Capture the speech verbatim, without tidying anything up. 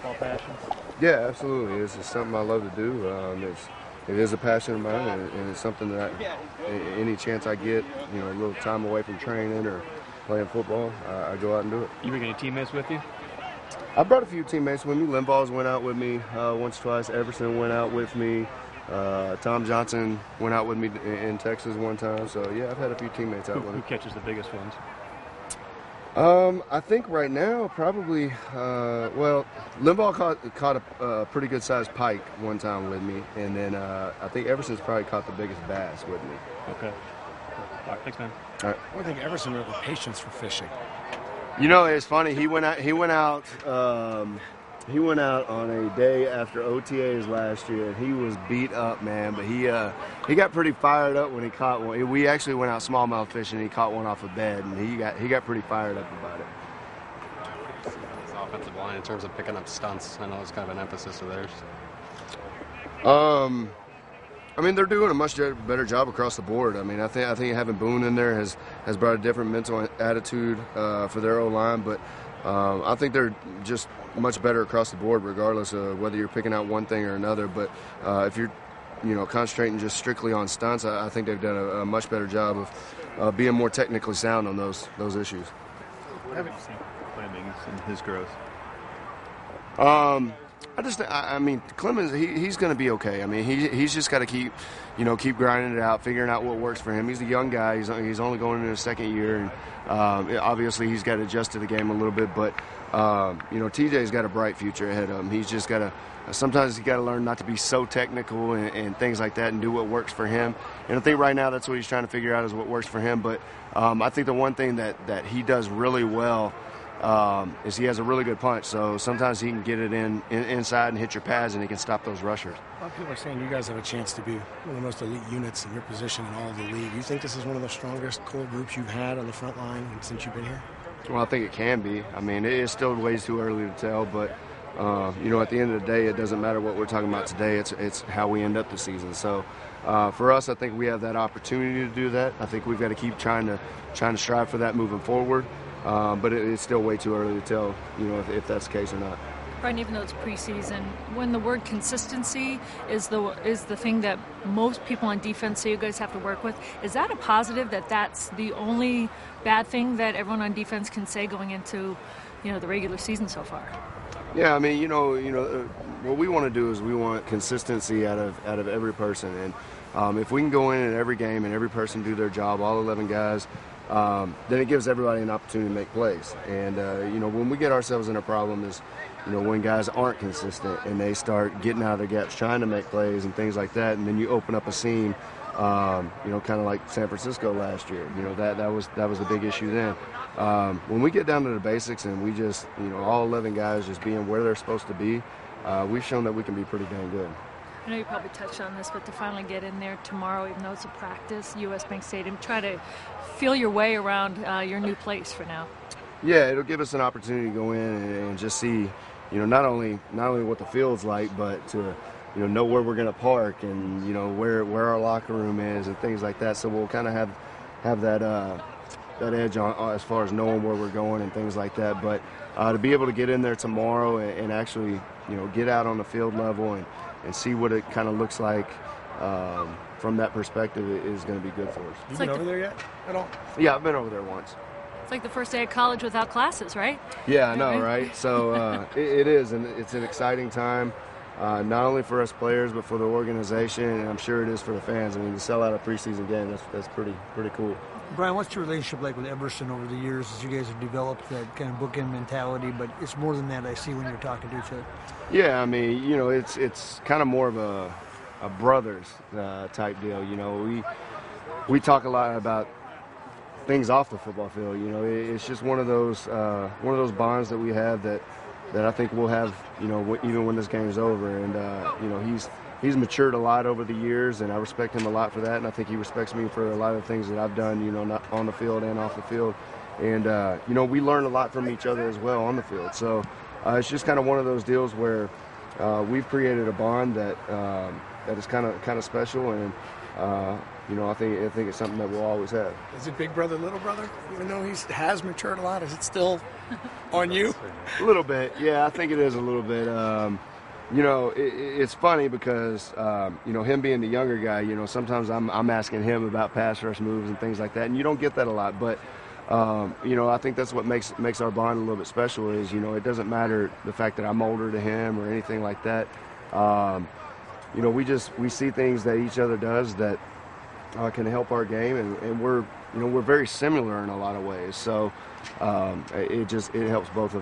football passion? Yeah, absolutely. It's just something I love to do. Um, it's it is a passion of mine, and, and it's something that I, any chance I get, you know, a little time away from training or playing football, I, I go out and do it. You bring any teammates with you? I brought a few teammates with me. Limbaugh's went out with me uh, once, twice. Everson went out with me. Uh, Tom Johnson went out with me in, in Texas one time. So yeah, I've had a few teammates out Who, with who me. catches the biggest ones? Um, I think right now probably uh, well, Limbaugh caught caught a uh, pretty good sized pike one time with me, and then uh, I think Everson's probably caught the biggest bass with me. Okay. All right, thanks, man. All right. I think Everson would have patience for fishing. You know, it's funny. He went out. He went out. Um, he went out on a day after O T As last year. He was beat up, man. But he uh, he got pretty fired up when he caught one. We actually went out smallmouth fishing. And he caught one off a bed, and he got he got pretty fired up about it. This offensive line in terms of picking up stunts. I know it's kind of an emphasis of theirs. Um. I mean, they're doing a much better job across the board. I mean, I think I think having Boone in there has, has brought a different mental attitude uh, for their O-line, but um, I think they're just much better across the board, regardless of whether you're picking out one thing or another. But uh, if you're, you know, concentrating just strictly on stunts, I, I think they've done a, a much better job of uh, being more technically sound on those those issues. What have you seen Flemings and his growth? Um. I just, I, I mean, Clemens, he, he's going to be okay. I mean, he he's just got to keep, you know, keep grinding it out, figuring out what works for him. He's a young guy. He's he's only going into his second year, and um, obviously he's got to adjust to the game a little bit. But um, you know, T J's got a bright future ahead of him. He's just got to. Sometimes he's got to learn not to be so technical and, and things like that, and do what works for him. And I think right now that's what he's trying to figure out is what works for him. But um, I think the one thing that that he does really well. Um, is he has a really good punch, so sometimes he can get it in, in inside and hit your pads, and he can stop those rushers. A lot of people are saying you guys have a chance to be one of the most elite units in your position in all of the league. You think this is one of the strongest core groups you've had on the front line since you've been here? Well, I think it can be. I mean, it is still ways too early to tell, but uh, you know, at the end of the day, it doesn't matter what we're talking about today. It's it's how we end up the season. So uh, for us, I think we have that opportunity to do that. I think we've got to keep trying to trying to strive for that moving forward. Um, but it, it's still way too early to tell, you know, if, if that's the case or not. Brian, even though it's preseason, when the word consistency is the is the thing that most people on defense say you guys have to work with, is that a positive that that's the only bad thing that everyone on defense can say going into, you know, the regular season so far? Yeah, I mean, you know, you know, uh, what we want to do is we want consistency out of out of every person, and um, if we can go in at every game and every person do their job, all eleven guys. Um, then it gives everybody an opportunity to make plays. And, uh, you know, when we get ourselves in a problem is, you know, when guys aren't consistent and they start getting out of their gaps, trying to make plays and things like that, and then you open up a seam, um, you know, kind of like San Francisco last year. You know, that, that was that was the big issue then. Um, when we get down to the basics and we just, you know, all eleven guys just being where they're supposed to be, uh, we've shown that we can be pretty dang good. I know you probably touched on this, but to finally get in there tomorrow, even though it's a practice, U S Bank Stadium, try to feel your way around uh, your new place for now. Yeah, it'll give us an opportunity to go in and, and just see, you know, not only not only what the field's like, but to, you know, know where we're going to park and, you know, where where our locker room is and things like that. So we'll kind of have have that uh, that edge on uh, as far as knowing where we're going and things like that. But uh, to be able to get in there tomorrow and, and actually, you know, get out on the field level and, and see what it kind of looks like um, from that perspective is going to be good for us. You It's been like over the- there yet at all? Yeah, I've been over there once. It's like the first day of college without classes, right? Yeah, I know, right? So uh, it, it is, and it's an exciting time, uh, not only for us players, but for the organization, and I'm sure it is for the fans. I mean, to sell out a preseason game, that's that's pretty pretty cool. Brian, what's your relationship like with Everson over the years as you guys have developed that kind of bookend mentality? But it's more than that, I see, when you're talking to each other. Yeah, I mean, you know, it's it's kind of more of a, a brothers uh, type deal. You know, we we talk a lot about things off the football field. You know, it, it's just one of those uh, one of those bonds that we have that that I think we'll have. You know, w- even when this game's over. And uh, you know, he's he's matured a lot over the years, and I respect him a lot for that. And I think he respects me for a lot of the things that I've done. You know, not on the field and off the field. And uh, you know, we learn a lot from each other as well on the field. So. Uh, it's just kind of one of those deals where uh, we've created a bond that um, that is kind of kind of special, and uh, you know, I think I think it's something that we'll always have. Is it big brother, little brother? Even though he has matured a lot, is it still on you? A little bit, yeah. I think it is a little bit. Um, you know, it, it's funny because um, you know, him being the younger guy, you know, sometimes I'm I'm asking him about pass rush moves and things like that, and you don't get that a lot. But um, you know, I think that's what makes makes our bond a little bit special. Is, you know, it doesn't matter the fact that I'm older to him or anything like that. Um, you know, we just we see things that each other does that uh, can help our game, and, and we're you know we're very similar in a lot of ways. So um, it just it helps both of us.